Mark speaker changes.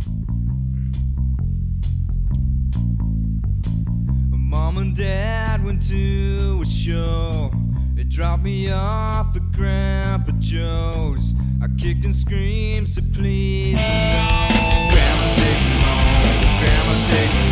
Speaker 1: Mom and Dad went to a show. They dropped me off at Grandpa Joe's. I kicked and screamed, said please don't go. Grandma take me home, Grandma take me